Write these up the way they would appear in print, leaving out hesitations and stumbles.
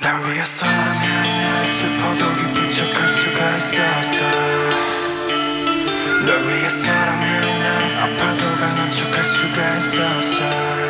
날 위해서라면 난 슬퍼도 기쁜 척할 수가 있었어. 널 위해서라면 난 아파도 강한 척할 수가 있었어.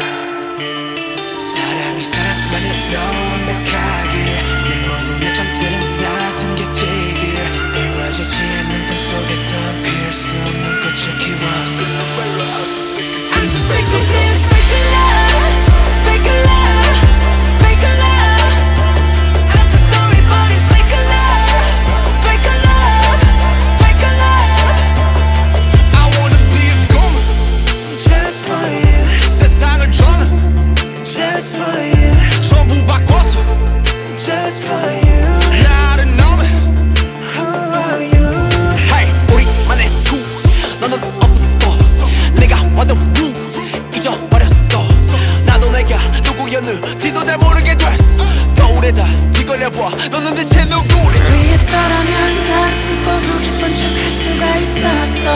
사랑이 사랑만으로 완벽하게 내 모든 약점들은 다 숨겨지게 이루어지지 않는 꿈속에서 피울 수 없는 꽃을 키웠어. I'm so sick of this fake love, fake love, fake love. I'm so sorry but it's fake love, fake love, fake love. I wanna be a goon Just for you, 세상을 저는 just for you, 전부 바꿔서 just for you. 나를 넘어. Who are you? Hey, 우리만의 수 너는 없어. 내가 완전 루 잊어버렸어. 나도 내가 누구였는지도 잘 모르게 됐어. 거울에다 뒤걸려봐 너는 대체 누구래. 위해서라면 난 슬퍼도 기쁜 척할 수가 있었어.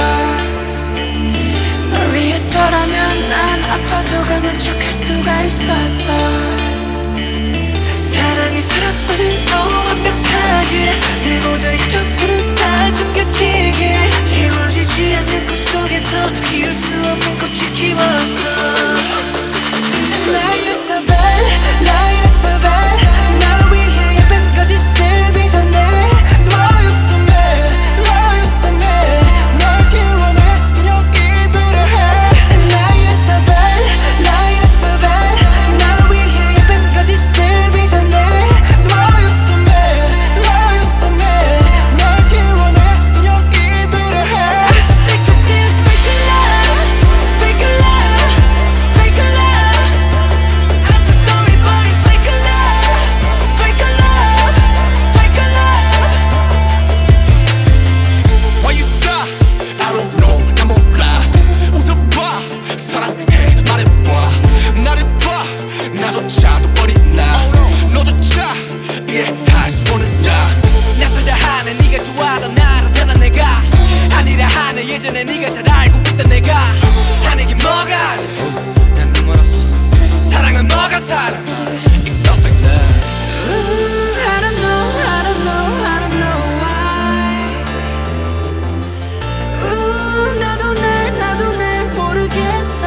널 위해서라면 난 아파도 강한 척할 수가 있었어. 사랑이 사랑만으로 완벽하게 내 모든 약점들은 다 숨겨지게 이루어지지 않는 꿈속에서 피울 수 없는 꽃을 키웠어. Lie so bad, lie so bad. 날 위해 예쁜 거짓을 빚어내. Lie so mad, lie so mad. 널 지워내 그냥 이대로 해. Lie so bad, lie so bad. 날 위해 예쁜 거짓을 빚어내. Lie so mad, lie so mad. 널 지워내 그냥 이대로 해. I'm so sick of this fake love, fake love, fake love. I'm so sorry but it's fake love, fake love, fake love. Why you sigh? I don't know 난 몰라. 웃어봐 사랑해 말해봐. 나를 봐 나조차도 버린 나. 너조차 이해할 수 없는 나. 낯설다 하네 네가 좋아하던 나를 변한 내가 아니라 하네 예전에 네가 잘 알고 있던 내가 하는 게 뭐가 난 눈멀었어. 사랑은 뭐가 사랑 It's so fake love. Ooh, I don't know, I don't know, I don't know why. Ooh, 나도 날 모르겠어.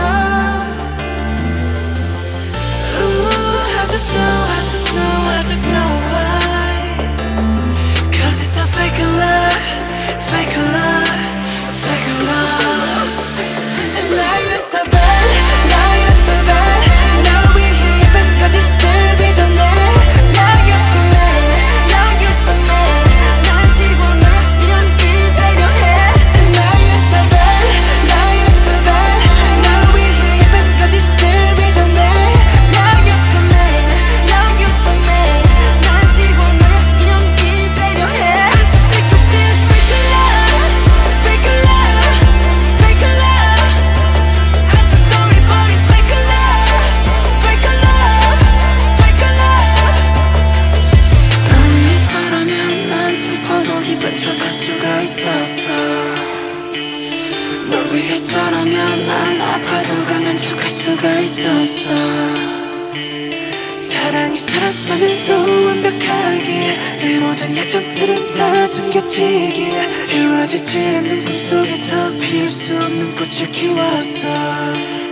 Ooh, I just know, I just know, I just know why. 'Cause it's a fake love, fake love, fake love. And now you're so bad, now you're so bad. 날 위해 예쁜 거짓을 빚어내. Now you're so mad, now you're so mad. 날 지워내 이런 이대로 해. And now you're so bad, now you're so bad. 날 위해 예쁜 거짓을 빚어내. Now you're so mad, now you're so mad. 날 지워내 이런 이대로 해. I'm so sick of this fake love, fake love, fake love. I'm so sorry but it's fake love, fake love, fake love. 널 위해서라면 난 슬퍼도 기쁜 척할 수가 있었어. 널 위해서라면 난 아파도 강한 척할 수가 있었어. 사랑이 사랑만으로 완벽하게 내 모든 약점들은 다 숨겨지게 이루어지지 않는 꿈속에서 피울 수 없는 꽃을 키웠어.